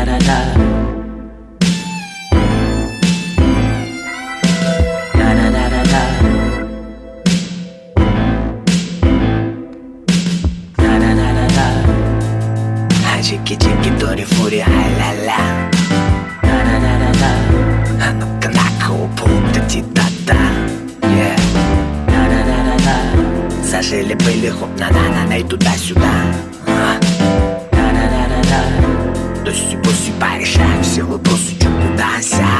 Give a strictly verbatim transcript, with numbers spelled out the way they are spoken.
Да-да-да-да-да. Да-да-да-да-да. Да-да-да-да-да. Чики-чики, тори-фури, ай-ля-ля. Да-да-да-да-да. А ну-ка нахуй, пу-та-ти-та-та. Yeah. Да-да-да-да-да. Зажили-были, хоп-на-на-на-на и туда-сюда. А? Да-да-да-да-да. Доси-боси порешаем все вопросы, чё куда ся.